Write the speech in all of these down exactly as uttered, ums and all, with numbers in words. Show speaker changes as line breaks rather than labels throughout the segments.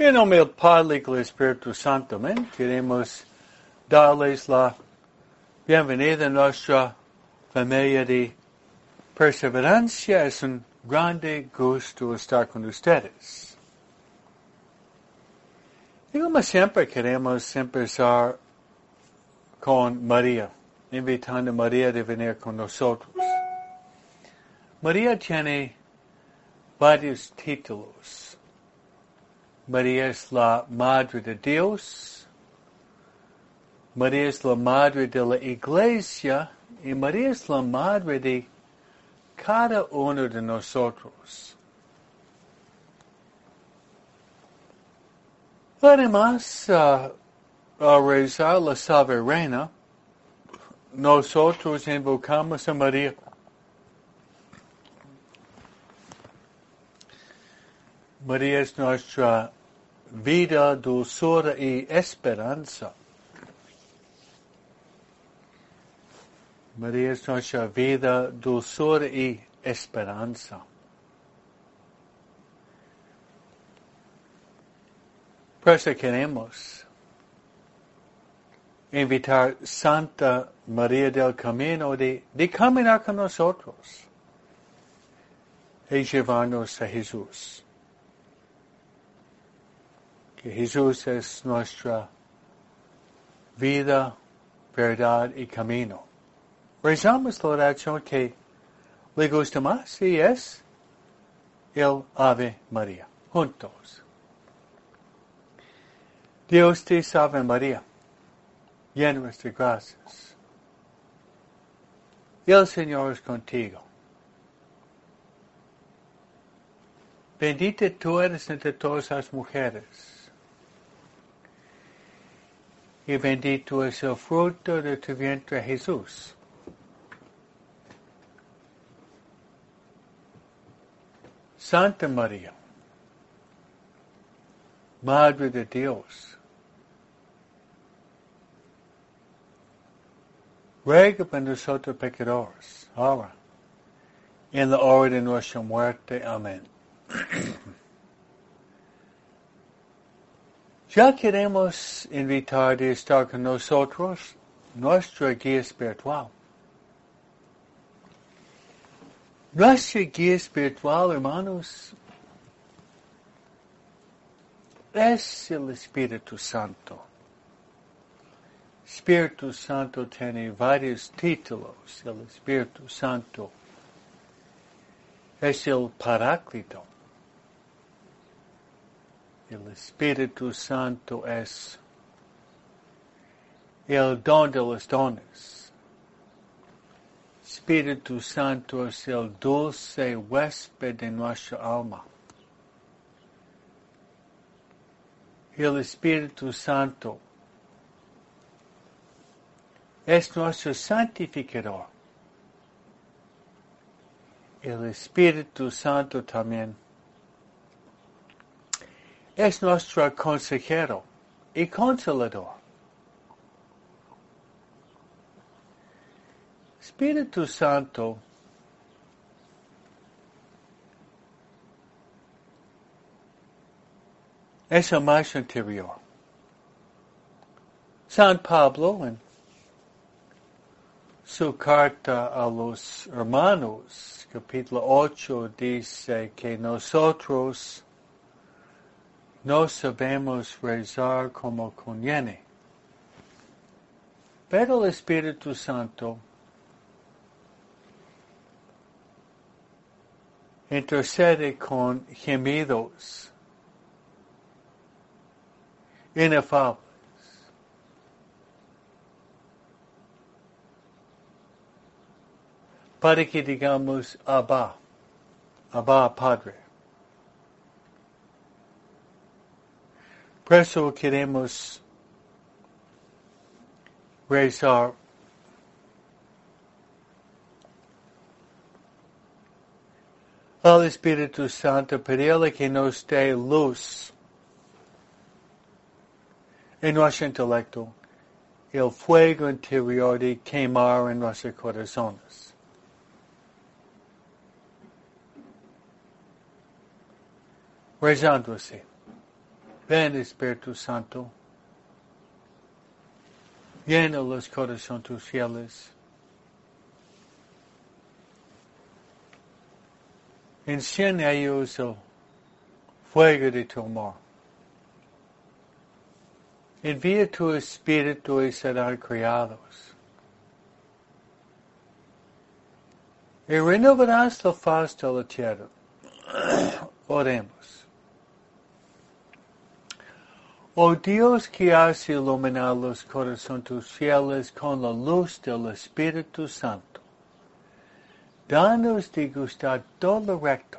En nombre del Padre y del Espíritu Santo, amén. Queremos darles la bienvenida a nuestra familia de perseverancia. Es un grande gusto estar con ustedes. Y como siempre queremos empezar con María, invitando a María a venir con nosotros. María tiene varios títulos. María es la Madre de Dios, María es la Madre de la Iglesia y María es la Madre de cada uno de nosotros. Además, uh, al rezar la Salve Reina, nosotros invocamos a María. María es nuestra vida, dulzura y esperanza. María es nuestra vida, dulzura y esperanza. Por eso queremos invitar Santa María del Camino de, de caminar con nosotros y llevarnos a Jesús. Que Jesús es nuestra vida, verdad y camino. Rezamos la oración que le gusta más y es el Ave María. Juntos. Dios te salve María, llena de gracias. El Señor es contigo. Bendita tú eres entre todas las mujeres. Y bendito es el fruto de tu vientre, Jesús. Santa María, Madre de Dios, ruega por nosotros pecadores, ahora, en la hora de nuestra muerte. Amén. Ya queremos invitar a estar con nosotros nuestra guía espiritual. Nuestra guía espiritual, hermanos, es el Espíritu Santo. Espíritu Santo tiene varios títulos. El Espíritu Santo es el Paráclito. El Espíritu Santo es el don de los dones. Espíritu Santo es el dulce huésped de nuestra alma. El Espíritu Santo es nuestro santificador. El Espíritu Santo también es nuestro consejero y consolador. Espíritu Santo es el más interior. San Pablo en su carta a los hermanos, capítulo ocho, dice que nosotros no sabemos rezar como conviene. Pero el Espíritu Santo intercede con gemidos inefables. Para que digamos Abba, Abba Padre. Por eso queremos rezar al Espíritu Santo, pedirle que nos dé luz en nuestro intelecto, el fuego interior de quemar en nuestros corazones. Rezando así. Ven Espíritu Santo, llena los corazones tus fieles. Enciende a ellos el fuego de tu amor. Envía tu Espíritu y serán criados. Y renovarás la faz de la tierra. Oremos. Oh Dios que has iluminado los corazones tus fieles con la luz del Espíritu Santo, danos de gustar todo lo recto,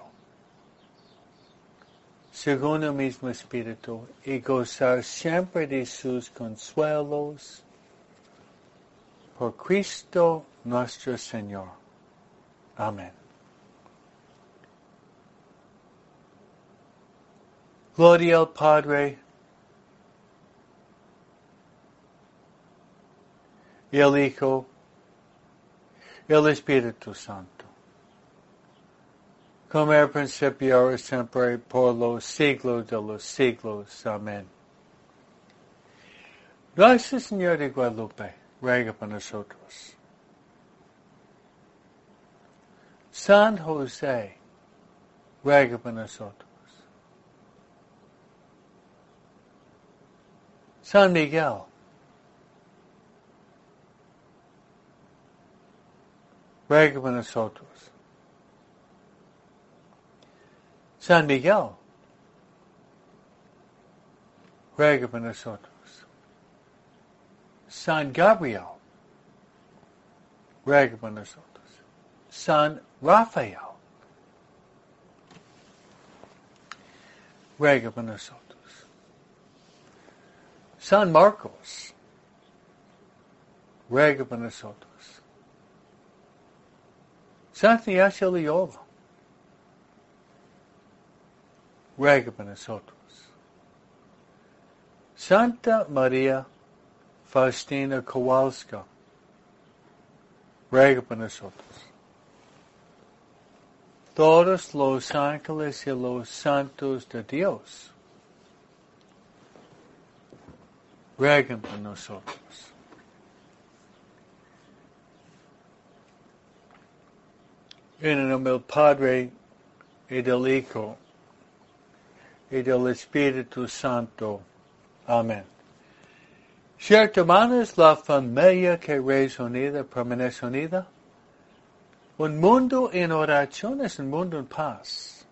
según el mismo Espíritu, y gozar siempre de sus consuelos. Por Cristo nuestro Señor. Amén. Gloria al Padre, y al Hijo, y al Espíritu Santo, como era al principio, ahora y siempre, por los siglos de los siglos. Amén. Gracias, Señor de Guadalupe, ruega por nosotros. San José, ruega por nosotros. San Miguel, ruega por nosotros. San Miguel, ruega por nosotros. San Gabriel, ruega por nosotros. San Rafael, ruega por nosotros. San Marcos, ruega por nosotros. Santa Ignacio Loyola, ruega por nosotros. Santa María Faustina Kowalska, ruega por nosotros. Todos los ángeles y los santos de Dios, rueguen por nosotros. En el nombre del Padre, y del Hijo, y del Espíritu Santo. Amén. Cierto, hermanos, la familia que es unida permanece unida. Un mundo en oración es un mundo en paz.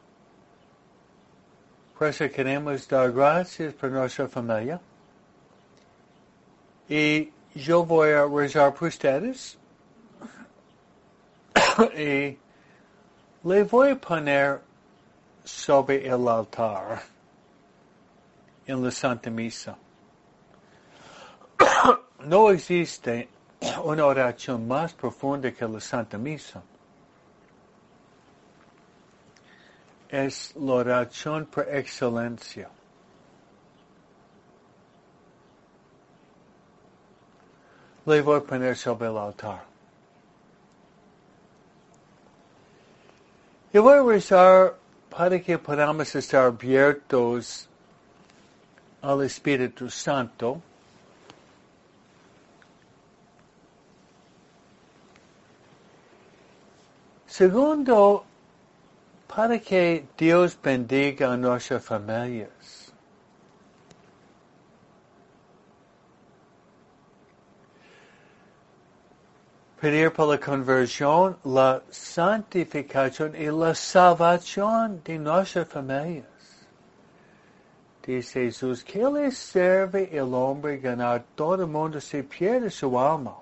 Por eso queremos dar gracias por nuestra familia. Y yo voy a rezar por ustedes. Y le voy a poner sobre el altar en la Santa Misa. No existe una oración más profunda que la Santa Misa. Es la oración por excelencia. Le voy a poner sobre el altar. Y voy a rezar para que podamos estar abiertos al Espíritu Santo. Segundo, para que Dios bendiga a nuestras familias. Pedir por la conversión, la santificación y la salvación de nuestras familias. Dice Jesús, ¿qué le sirve el hombre ganar todo el mundo si pierde su alma?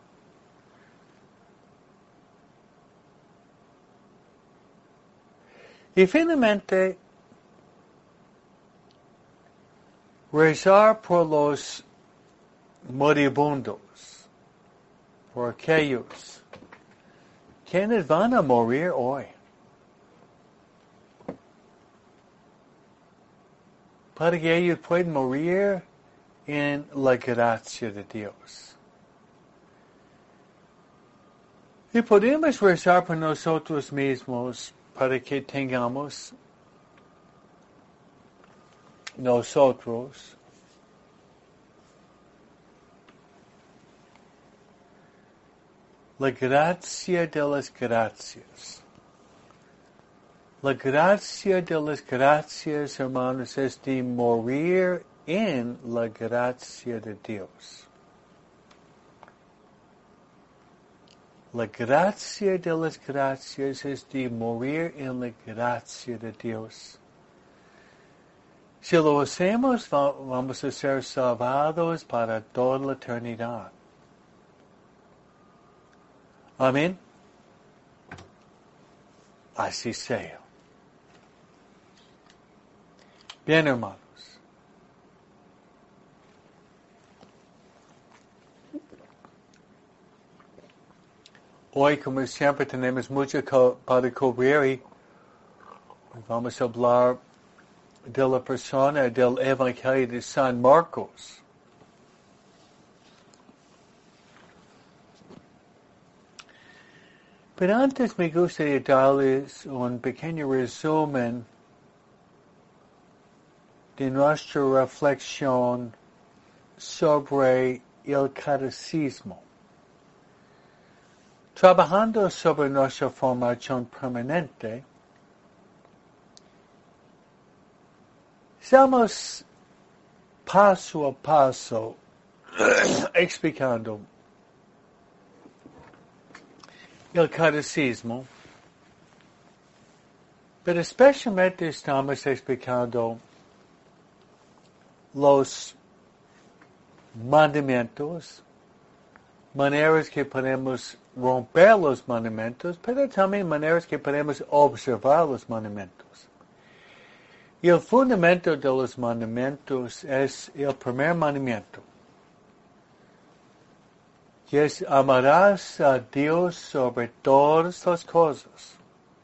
Y finalmente, rezar por los moribundos, por aquellos quienes van a morir hoy. Para que ellos puedan morir en la gracia de Dios. Y podemos rezar por nosotros mismos para que tengamos nosotros, la gracia de las gracias. La gracia de las gracias, hermanos, es de morir en la gracia de Dios. La gracia de las gracias es de morir en la gracia de Dios. Si lo hacemos, vamos a ser salvados para toda la eternidad. Amén. Así sea. Bien, hermanos. Hoy, como siempre, tenemos mucho para cubrir y vamos a hablar de la persona del Evangelio de San Marcos. Pero antes me gustaría darles un pequeño resumen de nuestra reflexión sobre el catecismo. Trabajando sobre nuestra formación permanente, estamos paso a paso explicando el catecismo, pero especialmente estamos explicando los mandamientos, maneras que podemos romper los mandamientos, pero también maneras que podemos observar los mandamientos. Y el fundamento de los mandamientos es el primer mandamiento, que es amarás a Dios sobre todas las cosas.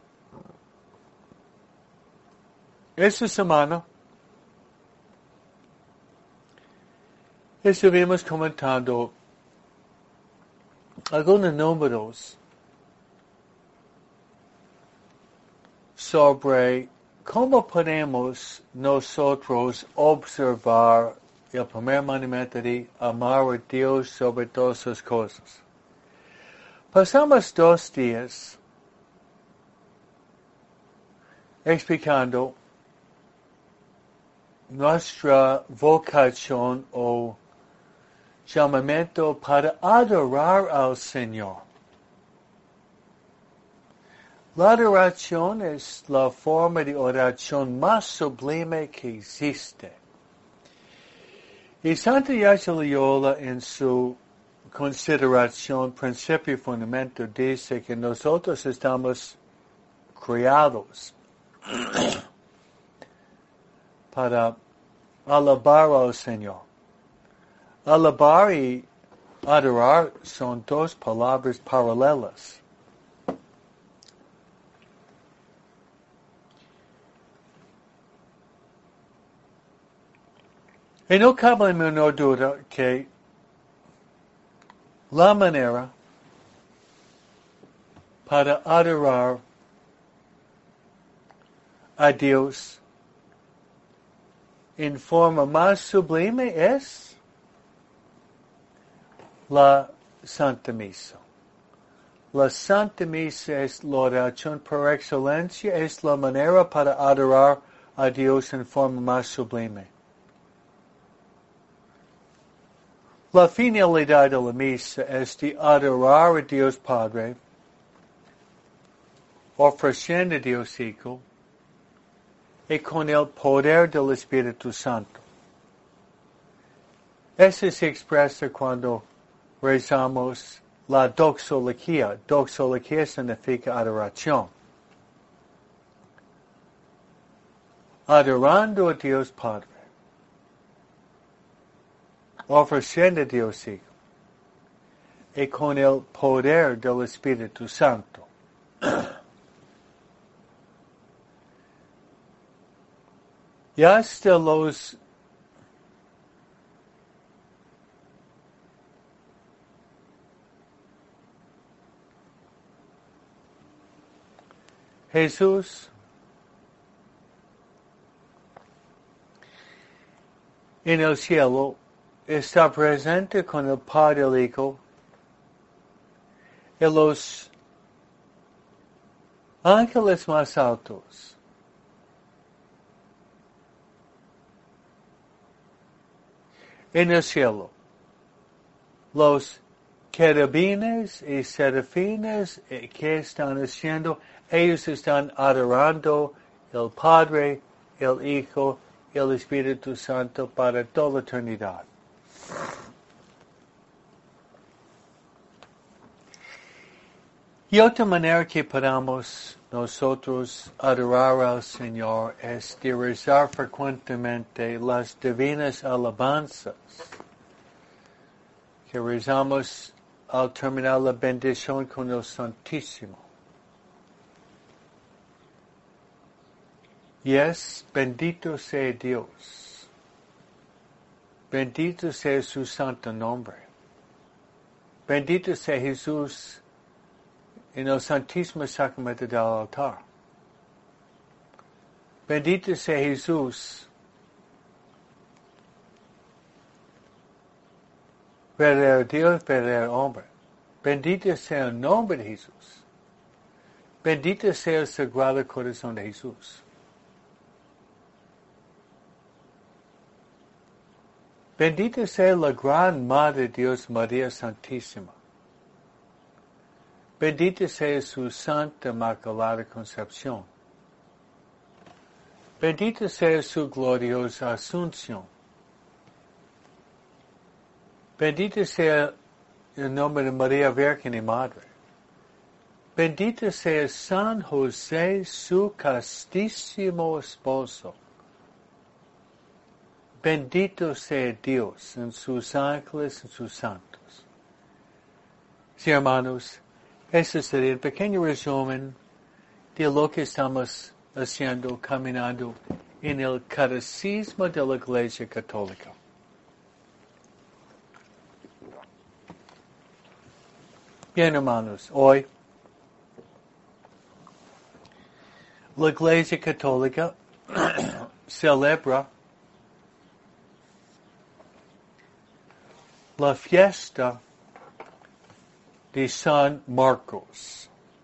Esta semana estuvimos comentando algunos números sobre cómo podemos nosotros observar el primer mandamiento de amar a Dios sobre todas las cosas. Pasamos dos días explicando nuestra vocación o llamamiento para adorar al Señor. La adoración es la forma de oración más sublime que existe. Y Santa Iglesia Loyola, en su consideración, principio y fundamento, dice que nosotros estamos creados para alabar al Señor. Alabar y adorar son dos palabras paralelas. Y no cabe la menor duda que la manera para adorar a Dios en forma más sublime es la Santa Misa. La Santa Misa es la oración por excelencia, es la manera para adorar a Dios en forma más sublime. La finalidad de la misa es de adorar a Dios Padre, ofreciendo a Dios Hijo, y con el poder del Espíritu Santo. Eso se expresa cuando rezamos la doxología. Doxología significa adoración. Adorando a Dios Padre, ofreciendo a Dios Hijo, y con el poder del Espíritu Santo. Y hasta los Jesús en el cielo está presente con el Padre, el Hijo, y los ángeles más altos. En el cielo, los querubines y serafines que están haciendo, ellos están adorando el Padre, el Hijo y el Espíritu Santo para toda la eternidad. Y otra manera que podamos nosotros adorar al Señor es de rezar frecuentemente las divinas alabanzas que rezamos al terminar la bendición con el Santísimo. Y es bendito sea Dios, bendito sea su santo nombre, bendito sea Jesús en el Santísimo Sacramento del altar. Bendito sea Jesús, verdadero Dios, verdadero hombre. Bendito sea el nombre de Jesús. Bendito sea el Sagrado Corazón de Jesús. Bendita sea la gran Madre de Dios, María Santísima. Bendita sea su Santa Inmaculada Concepción. Bendita sea su gloriosa Asunción. Bendito sea el nombre de María Virgen y Madre. Bendito sea San José, su castísimo esposo. Bendito sea Dios en sus ángeles, en sus santos. Sí, hermanos, ese sería el pequeño resumen de lo que estamos haciendo, caminando en el catecismo de la Iglesia Católica. Bien, hermanos, hoy la Iglesia Católica celebra la fiesta de San Marcos.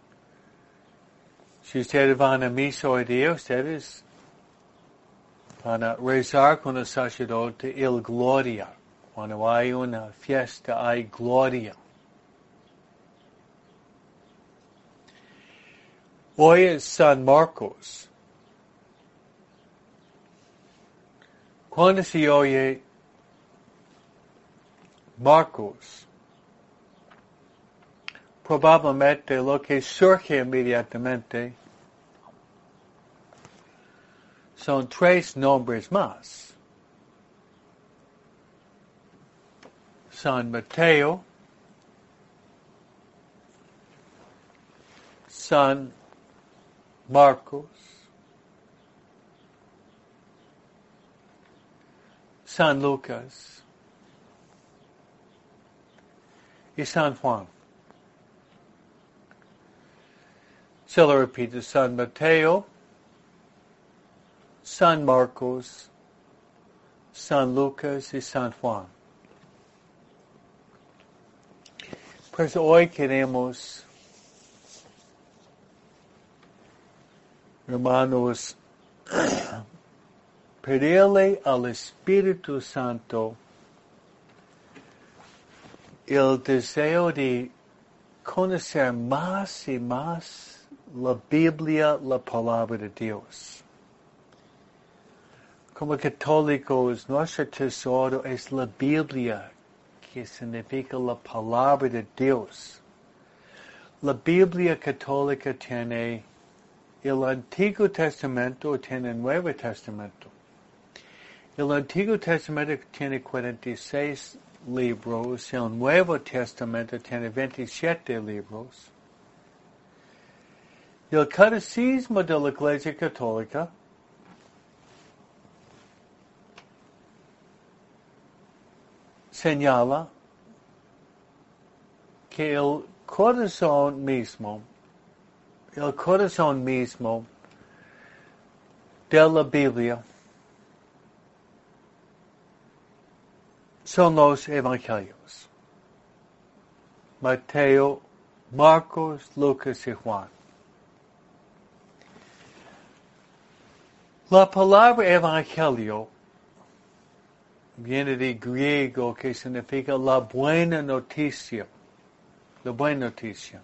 Si ustedes van a misa hoy día, ustedes van a rezar con el sacerdote el Gloria. Cuando hay una fiesta, hay Gloria. Hoy es San Marcos. Cuando se oye Marcos, probablemente lo que surge inmediatamente son tres nombres más. San Mateo, San Marcos, San Lucas y San Juan. Se lo repito, San Mateo, San Marcos, San Lucas y San Juan. Pues hoy queremos, hermanos, pedirle al Espíritu Santo el deseo de conocer más y más la Biblia, la palabra de Dios. Como católicos, nuestro tesoro es la Biblia, que significa la palabra de Dios. La Biblia católica tiene el Antiguo Testamento, tiene el Nuevo Testamento. El Antiguo Testamento tiene cuarenta y seis libros, el Nuevo Testamento tiene veintisiete libros. El Catecismo de la Iglesia Católica señala que el corazón mismo, el corazón mismo de la Biblia son los evangelios: Mateo, Marcos, Lucas y Juan. La palabra evangelio viene de griego, que significa la buena noticia. La buena noticia.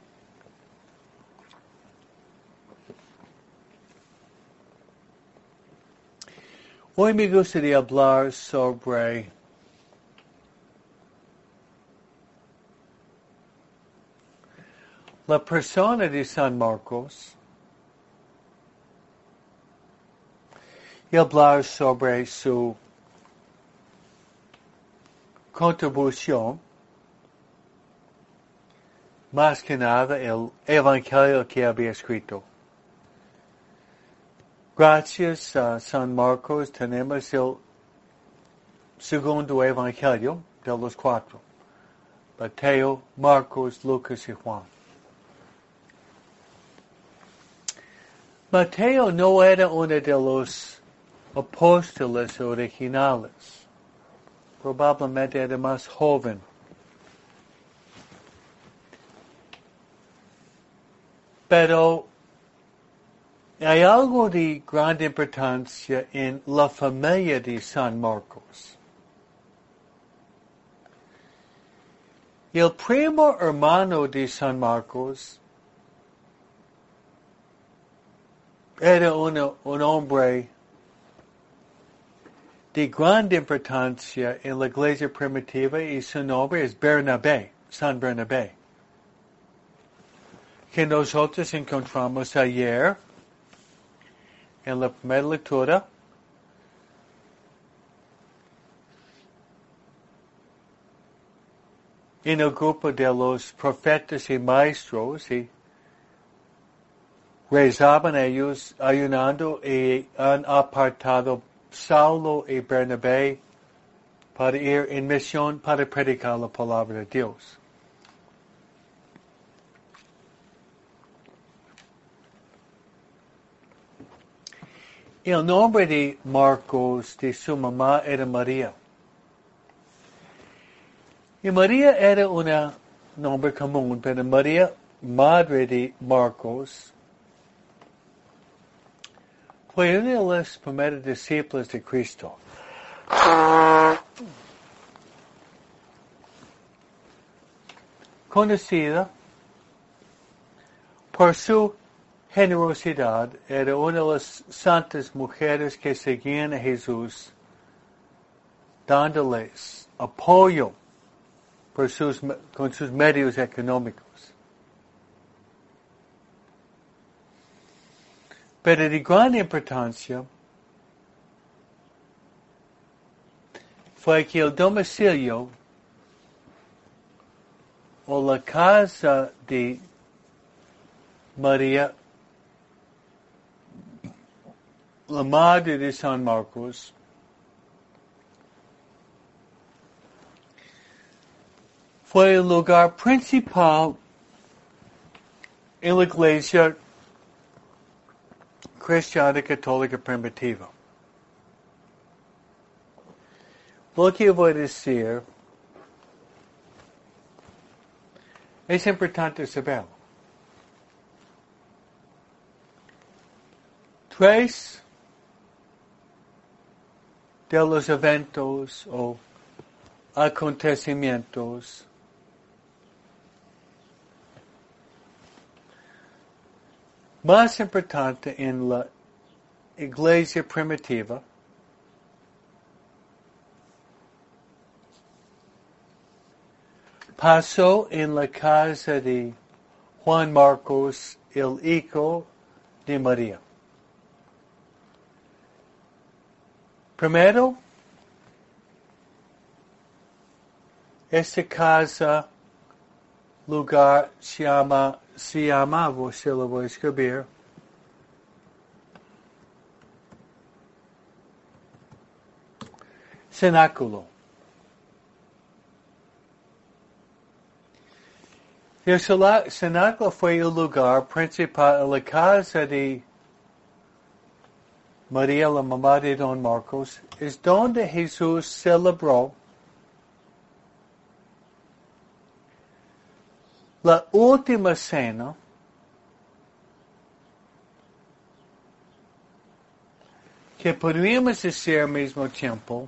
Hoy me gustaría hablar sobre la persona de San Marcos y hablar sobre su contribución, más que nada el evangelio que había escrito. Gracias a San Marcos tenemos el segundo evangelio de los cuatro: Mateo, Marcos, Lucas y Juan. Mateo no era uno de los apóstoles originales. Probablemente era más joven. Pero hay algo de gran importancia en la familia de San Marcos. El primo hermano de San Marcos era uno, un hombre de gran importancia en la iglesia primitiva y su nombre es Bernabé, San Bernabé, que nosotros encontramos ayer en la primera lectura. En el grupo de los profetas y maestros, y rezaban ellos ayunando y han apartado Saulo y Bernabé para ir en misión para predicar la palabra de Dios. El nombre de Marcos, de su mamá, era María. Y María era un nombre común, pero María, madre de Marcos, fue una de las primeras discípulas de Cristo. Conocida por su generosidad, era una de las santas mujeres que seguían a Jesús, dándoles apoyo por sus, con sus medios económicos. Pero de gran importancia fue que el domicilio o la casa de María, la madre de San Marcos, fue el lugar principal en la iglesia cristiana católica primitiva. Lo que voy a decir es importante saberlo. Tres de los eventos o acontecimientos más importantes en la iglesia primitiva pasó en la casa de Juan Marcos, el hijo de María. Primero, esta casa, lugar, se llama, se llamaba, se lo voy a escribir, cenáculo. El cenáculo fue el lugar principal en la casa de María, la mamá de Don Marcos, es donde Jesús celebró la última cena que podríamos decir al mismo tiempo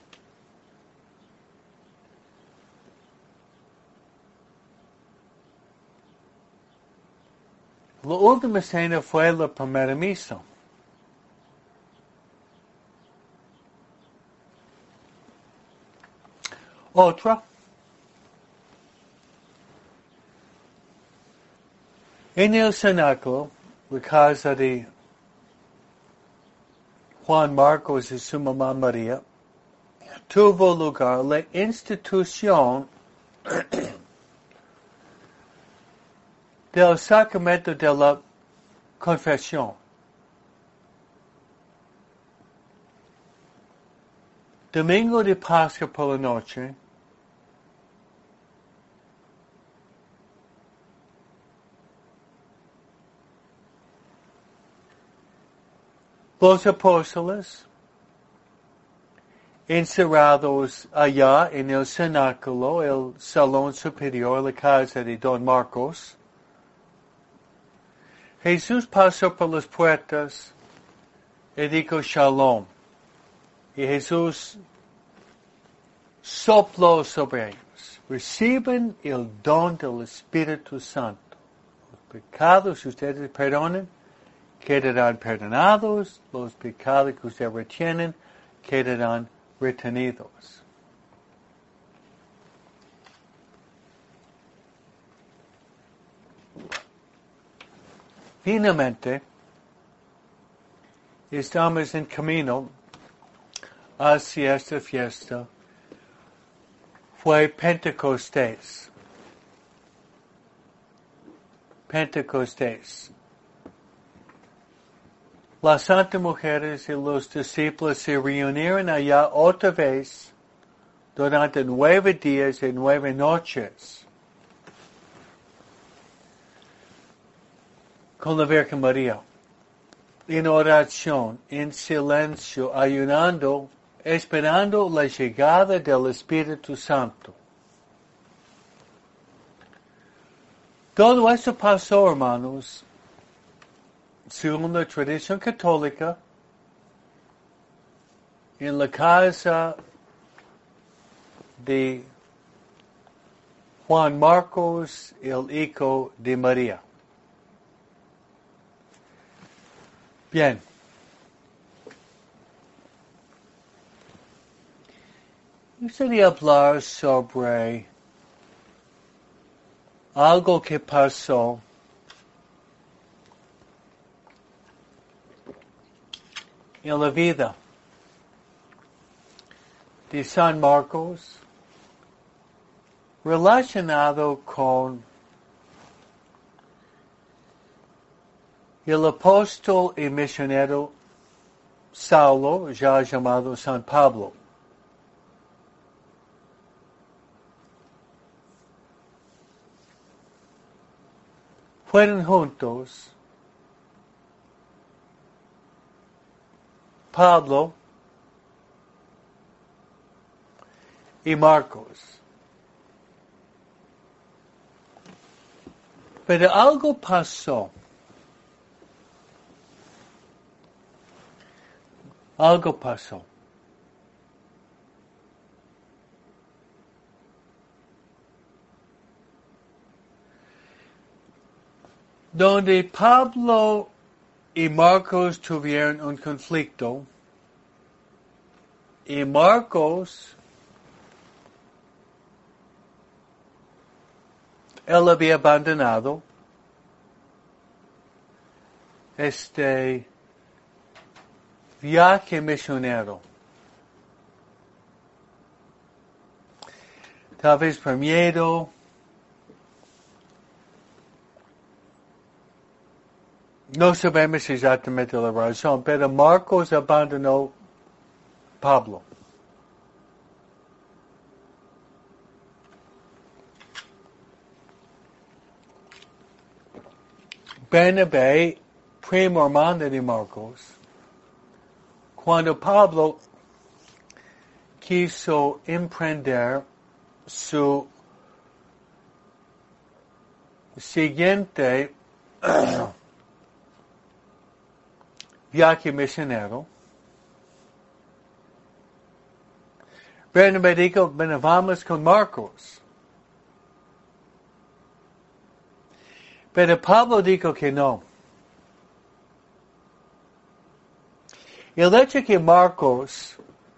la última cena fue la primera misa. Otra, en el cenáculo, la casa de Juan Marcos y su mamá María, tuvo lugar la institución del sacramento de la confesión. Domingo de Pascua por la noche, los apóstoles, encerrados allá en el cenáculo, el salón superior, la casa de Don Marcos, Jesús pasó por las puertas y dijo Shalom. Y Jesús sopló sobre ellos. Reciben el don del Espíritu Santo. Los pecados que ustedes perdonen quedarán perdonados. Los pecados que ustedes retienen quedarán retenidos. Finalmente, estamos en camino hacia esta fiesta. Fue Pentecostés. Pentecostés. Las santas mujeres y los discípulos se reunieron allá otra vez durante nueve días y nueve noches con la Virgen María, en oración, en silencio, ayunando, esperando la llegada del Espíritu Santo. Todo esto pasó, hermanos, según la tradición católica, en la casa de Juan Marcos, el hijo de María. Bien. Yo quería hablar sobre algo que pasó en la vida de San Marcos relacionado con el apóstol y misionero Saulo, ya llamado San Pablo. Fueron juntos Pablo y Marcos. Pero algo pasó. Algo pasó. Donde Pablo y Marcos tuvieron un conflicto, y Marcos, él había abandonado este viaje misionero. Tal vez por miedo, no sabemos exactamente la razón, pero Marcos abandonó Pablo. Bernabé, primo hermano de Marcos, cuando Pablo quiso emprender su siguiente viaje misionero, Bernabé dijo, bueno, vamos con Marcos. Pero Pablo dijo que no. El hecho que Marcos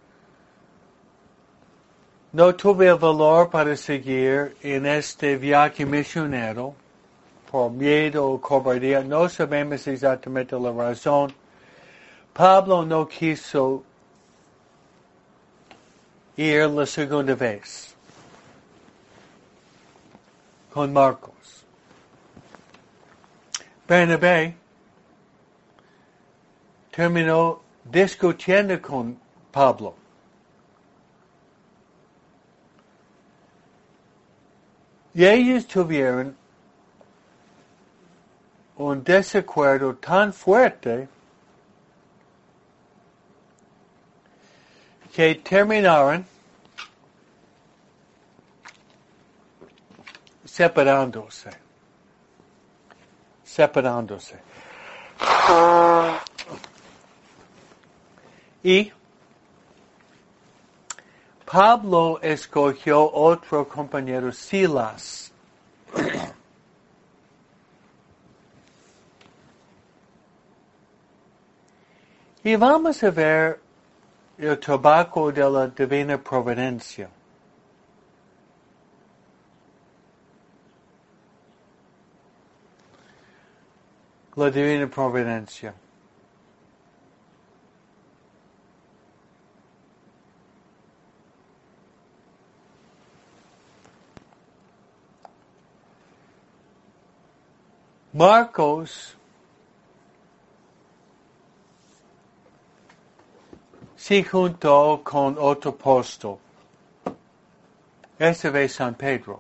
no tuvo el valor para seguir en este viaje misionero, por miedo o cobardía, no sabemos exactamente la razón. Pablo no quiso ir la segunda vez con Marcos. Bernabé terminó discutiendo con Pablo. Y ellos tuvieron un desacuerdo tan fuerte que terminaron separándose. Separándose. Y Pablo escogió otro compañero, Silas. Y vamos a ver el trabajo de la divina providencia. La divina providencia. Marcos se juntó con otro apóstol. Ese fue San Pedro.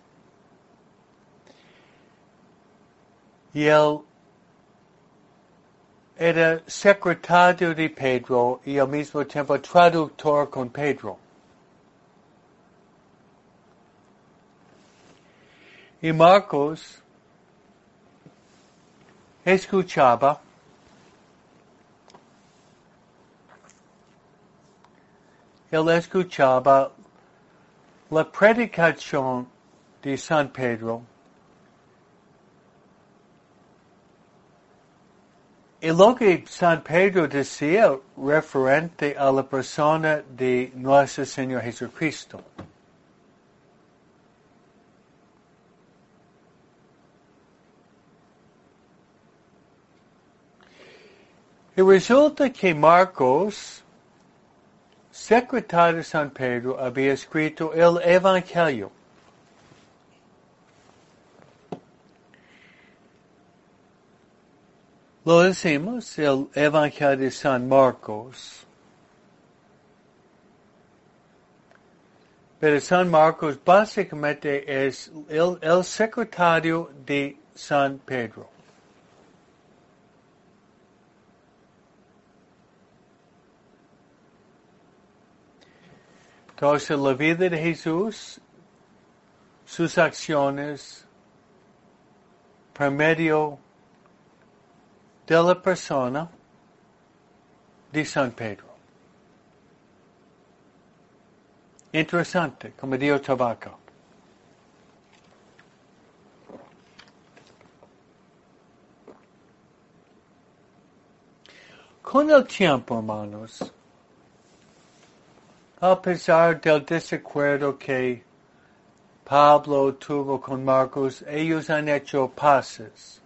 Y él era secretario de Pedro y al mismo tiempo traductor con Pedro. Y Marcos escuchaba él escuchaba la predicación de San Pedro y lo que San Pedro decía referente a la persona de nuestro Señor Jesucristo. Y resulta que Marcos, secretario de San Pedro, había escrito el Evangelio. Lo decimos, el Evangelio de San Marcos. Pero San Marcos básicamente es el, el secretario de San Pedro. Entonces la vida de Jesús, sus acciones, por medio de la persona de San Pedro. Interesante, como dijo Tabaco. Con el tiempo, hermanos, a pesar del desacuerdo que Pablo tuvo con Marcos, ellos han hecho paces.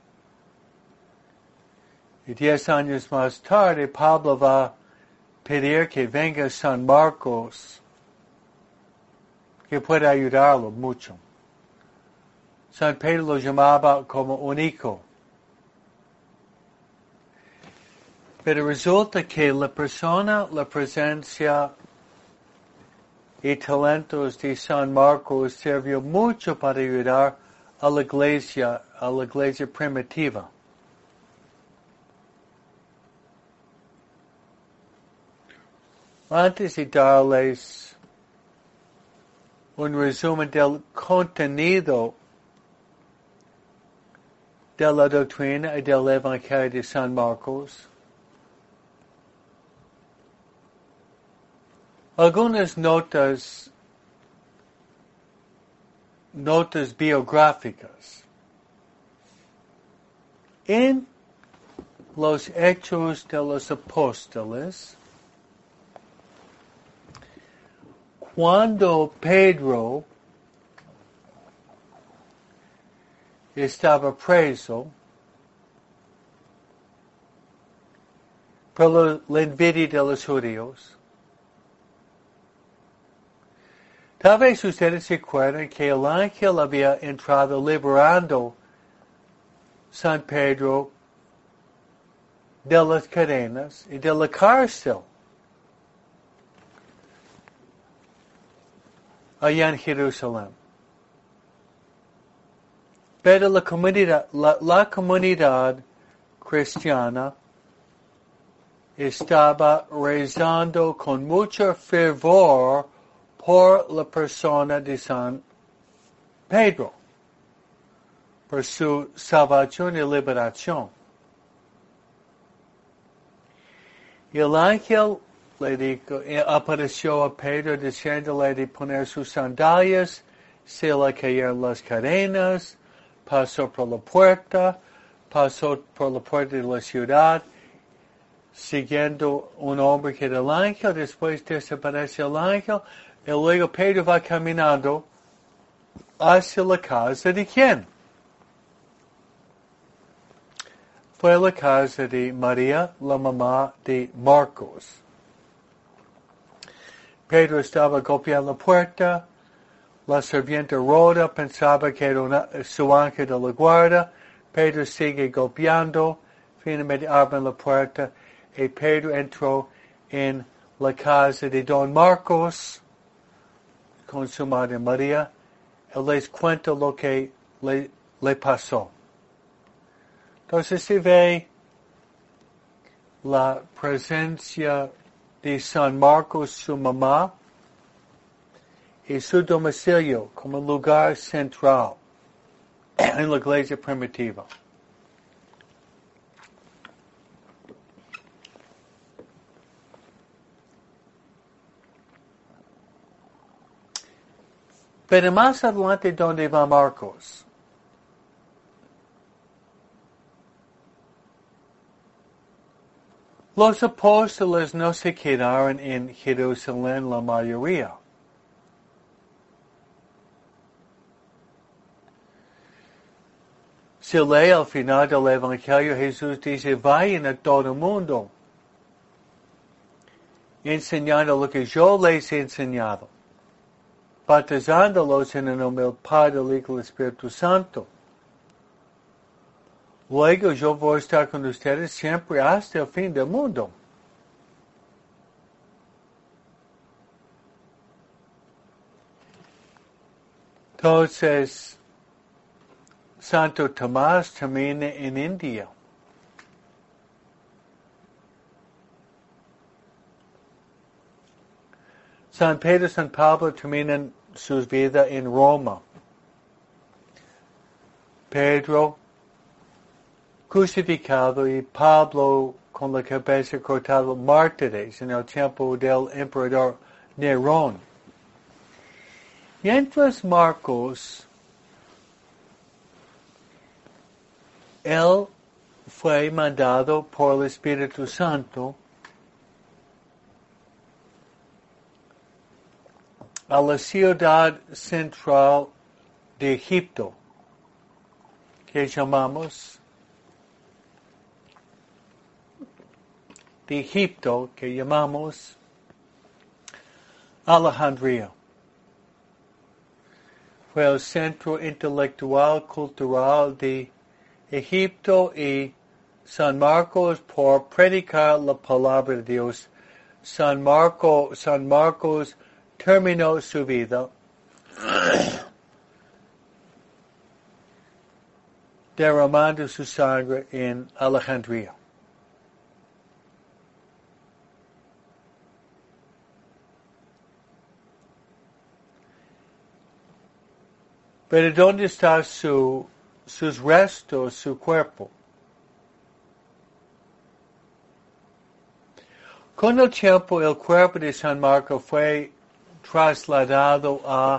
Y diez años más tarde, Pablo va a pedir que venga San Marcos, que puede ayudarlo mucho. San Pedro lo llamaba como un hijo. Pero resulta que la persona, la presencia y talentos de San Marcos sirvió mucho para ayudar a la iglesia, a la iglesia primitiva. Antes de darles un resumen del contenido de la doctrina y del Evangelio de San Marcos. Algunas notas, notas biográficas. En los Hechos de los Apóstoles, cuando Pedro estaba preso por la envidia de los judíos, tal vez ustedes se acuerdan que el ángel había entrado liberando San Pedro de las cadenas y de la cárcel allá en Jerusalén. Pero la comunidad, la, la comunidad cristiana estaba rezando con mucho fervor por la persona de San Pedro, por su salvación y liberación. Y el ángel le dijo, apareció a Pedro diciéndole de poner sus sandalias, se le cayeron las cadenas, pasó por la puerta, pasó por la puerta de la ciudad, siguiendo un hombre que era el ángel, después desaparece el ángel, y luego Pedro va caminando hacia la casa de quién. Fue la casa de María, la mamá de Marcos. Pedro estaba golpeando la puerta, la sirvienta Rhoda pensaba que era una, su ángel de la guarda. Pedro sigue golpeando, finalmente abren la puerta y Pedro entró en la casa de Don Marcos con su madre María. Él les cuenta lo que le, le pasó. Entonces se ve la presencia de San Marcos, su mamá, y su domicilio como lugar central en la iglesia primitiva. Pero más adelante, ¿dónde va Marcos? Los apóstoles no se quedaron en Jerusalén la mayoría. Si lee al final del Evangelio, Jesús dice, vayan a todo el mundo, enseñando lo que yo les he enseñado, bautizándolos en el nombre del Padre, del Hijo y del Espíritu Santo. Luego yo voy a estar con ustedes siempre hasta el fin del mundo. Entonces, Santo Tomás termina en India. San Pedro y San Pablo terminan sus vidas en Roma. Pedro crucificado y Pablo con la cabeza cortada, mártires en el tiempo del emperador Nerón. Mientras Marcos, él fue mandado por el Espíritu Santo a la ciudad central de Egipto, que llamamos de Egipto, que llamamos Alejandría. Fue el centro intelectual, cultural de Egipto y San Marcos, por predicar la palabra de Dios, San Marcos, San Marcos terminó su vida derramando su sangre en Alejandría. Pero ¿dónde está su sus restos, su cuerpo. Con el tiempo, el cuerpo de San Marcos fue trasladado a,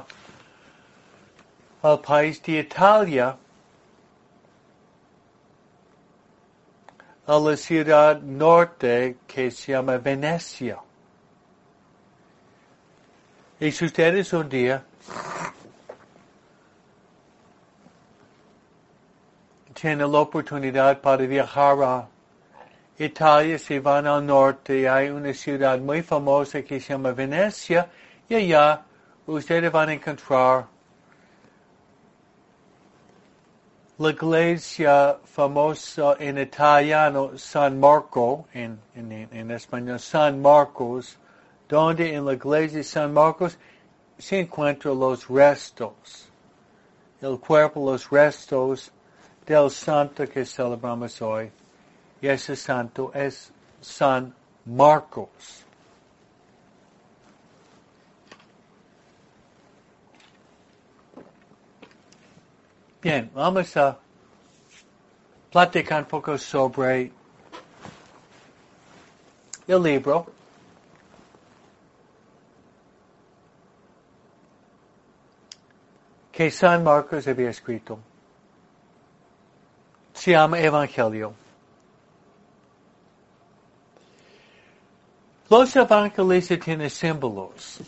al país de Italia, a la ciudad norte que se llama Venecia. Y si ustedes un día tienen la oportunidad para viajar a Italia, si van al norte, hay una ciudad muy famosa que se llama Venecia, y allá ustedes van a encontrar la iglesia famosa en italiano, San Marco, en, en, en español, San Marcos, donde en la iglesia de San Marcos se encuentran los restos, el cuerpo, los restos del santo que celebramos hoy. Y ese santo es San Marcos. Bien, vamos a platicar un poco sobre el libro. Que San Marcos había escrito. Se llama Evangelio. Los evangelistas tienen símbolos.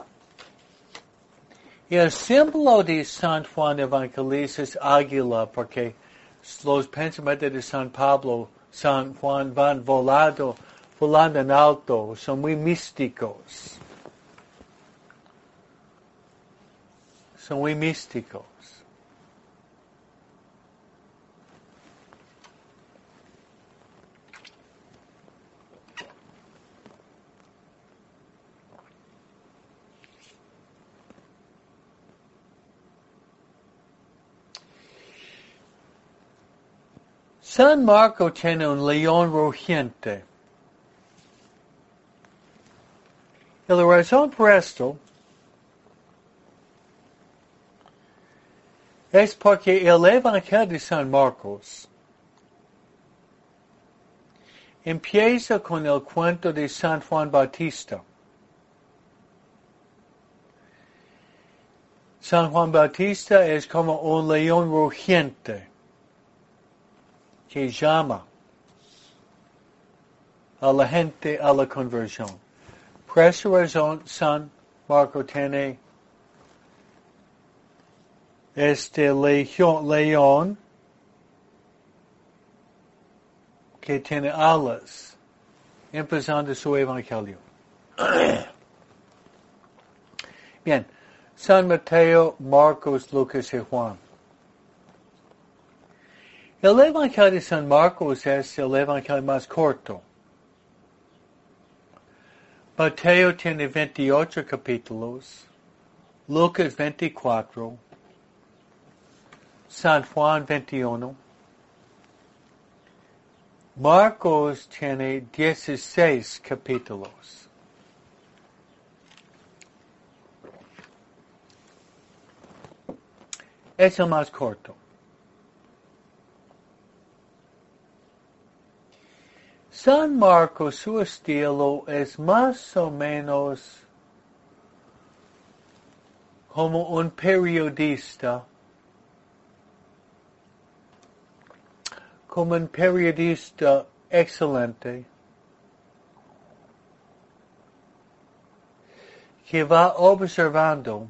Y el símbolo de San Juan Evangelista es águila, porque los pensamientos de San Pablo, San Juan van volando, volando en alto, son muy místicos. Son muy místicos. San Marco tiene un león rugiente. Y la razón por esto es porque el Evangelio de San Marcos empieza con el cuento de San Juan Bautista. San Juan Bautista es como un león rugiente que llama a la gente a la conversión. Por esa razón, San Marcos tiene este león, león que tiene alas, empezando su evangelio. Bien, San Mateo, Marcos, Lucas y Juan. El evangelio de San Marcos es el evangelio más corto. Mateo tiene veintiocho capítulos, Lucas veinticuatro, San Juan veintiuno, Marcos tiene dieciséis capítulos. Es el más corto. San Marcos, su estilo es más o menos como un periodista, como un periodista excelente, que va observando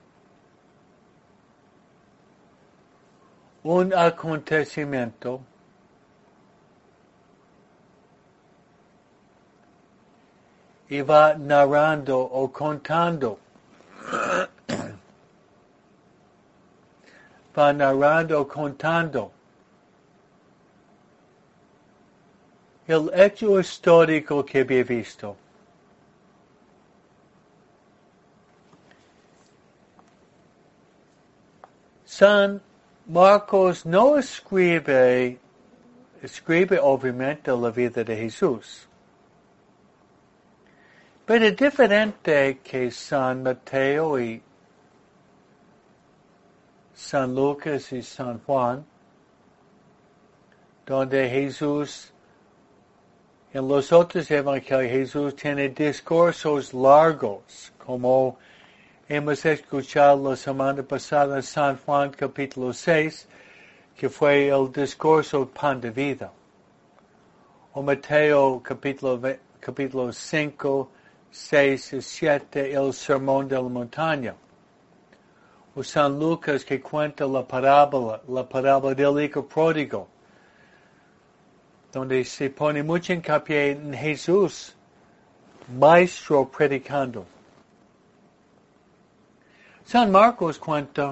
un acontecimiento y va narrando o contando, va narrando o contando el hecho histórico que había visto. San Marcos no escribe, escribe obviamente la vida de Jesús. Pero es diferente que San Mateo y San Lucas y San Juan. donde Jesús, en los otros evangelios, Jesús tiene discursos largos, como hemos escuchado la semana pasada en San Juan capítulo seis, que fue el discurso pan de vida. O Mateo capítulo, capítulo cinco, seis y siete, el sermón de la montaña. O San Lucas que cuenta la parábola, la parábola del hijo pródigo, donde se pone mucho hincapié en Jesús, maestro predicando. San Marcos cuenta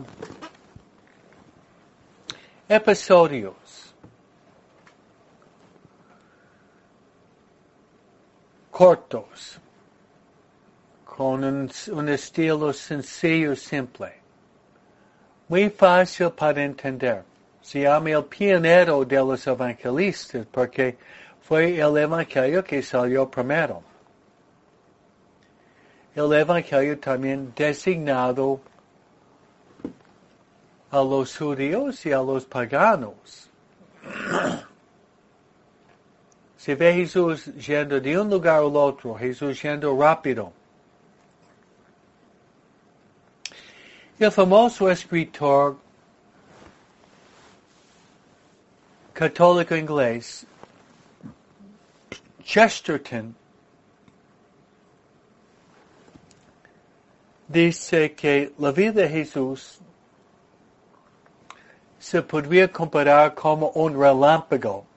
episodios cortos, con un, un estilo sencillo y simple, muy fácil para entender. Se llama el pionero de los evangelistas porque fue el evangelio que salió primero. El evangelio también designado a los judíos y a los paganos. Se ve Jesús yendo de un lugar al otro, Jesús yendo rápido. El famoso escritor católico inglés Chesterton dice que la vida de Jesús se podría comparar como un relámpago.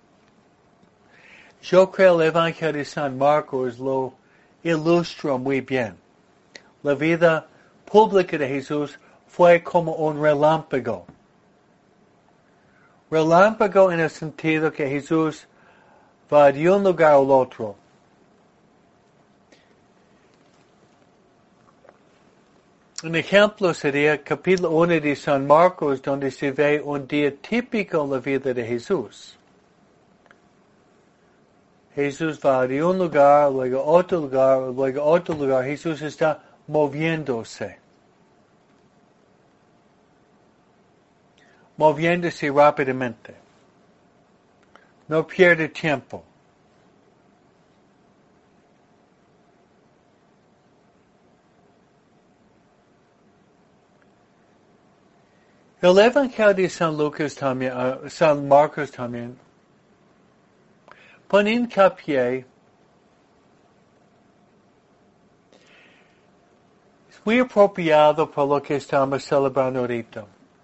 Yo creo el Evangelio de San Marcos lo ilustra muy bien. La vida pública de Jesús fue como un relámpago. Relámpago en el sentido que Jesús va de un lugar al otro. Un ejemplo sería capítulo uno de San Marcos, donde se ve un día típico en la vida de Jesús. Jesús va de un lugar, luego a otro lugar, luego a otro lugar. Jesús está moviéndose. Moviéndose rápidamente. No pierde tiempo. El Evangelio de San Lucas también, uh, San Marcos también, pone hincapié, es muy apropiado por lo que estamos celebrando ahorita.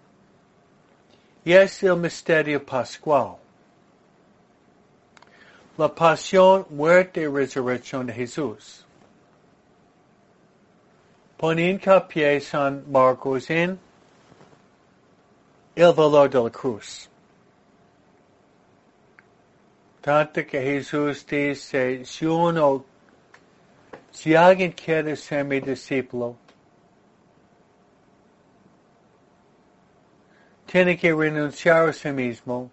Y es el misterio pascual. La pasión, muerte y resurrección de Jesús. Pone hincapié San Marcos en el valor de la cruz. Tanto que Jesús dice, si uno, si alguien quiere ser mi discípulo, tiene que renunciar a sí mismo,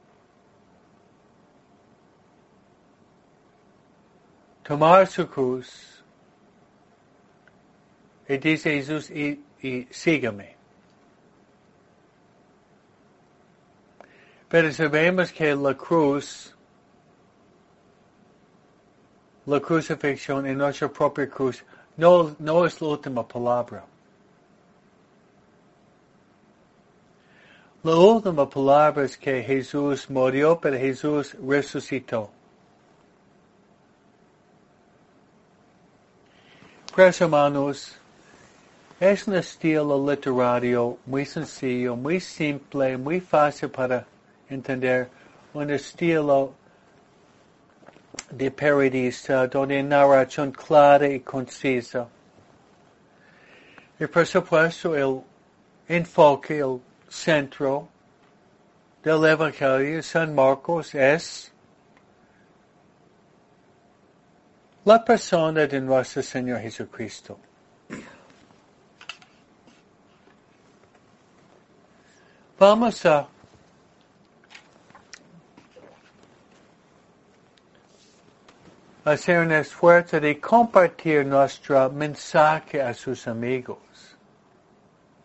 tomar su cruz, y dice Jesús, y, y sígame. Pero sabemos que la cruz, la crucifixión y nuestra propia cruz, no, no es la última palabra. La última palabra es que Jesús murió, pero Jesús resucitó. Pues hermanos, es un estilo literario muy sencillo, muy simple, muy fácil para entender, un estilo de periodista donde hay narración clara y concisa. Y por supuesto el enfoque, el centro del Evangelio de San Marcos es la persona de nuestro Señor Jesucristo. Vamos a hacer un esfuerzo de compartir nuestro mensaje a sus amigos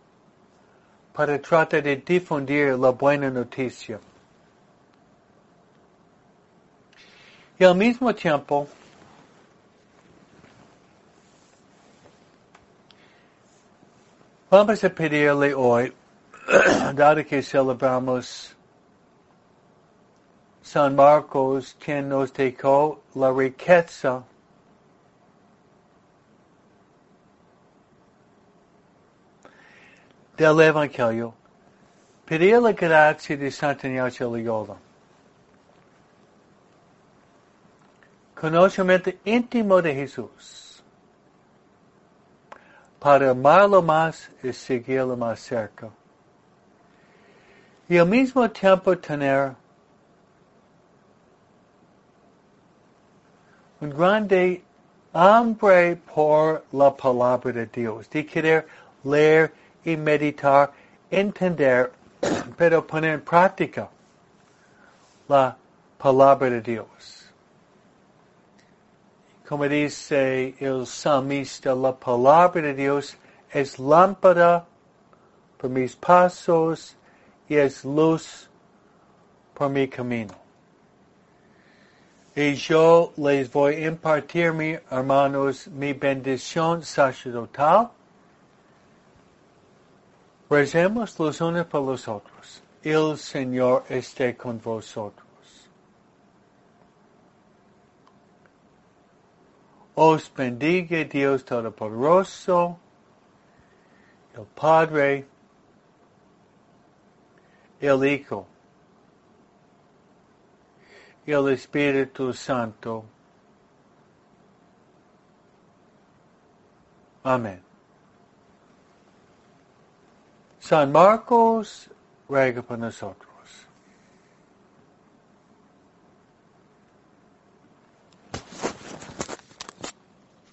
para tratar de difundir la buena noticia. Y al mismo tiempo, vamos a pedirle hoy, dado que celebramos San Marcos, quien nos dejó la riqueza del Evangelio, pedir la gracia de Santa Ignacio Loyola. Conocimiento íntimo de Jesús, para amarlo más y seguirlo más cerca. Y al mismo tiempo tener un grande hambre por la palabra de Dios, de querer leer y meditar, entender, pero poner en práctica la palabra de Dios. Como dice el salmista, la palabra de Dios es lámpara por mis pasos y es luz por mi camino. Y yo les voy a impartir, mis hermanos, mi bendición sacerdotal. Recemos los unos por los otros. El Señor esté con vosotros. Os bendiga Dios Todopoderoso, el Padre, el Hijo, y el Espíritu Santo. Amén. San Marcos ruega por nosotros.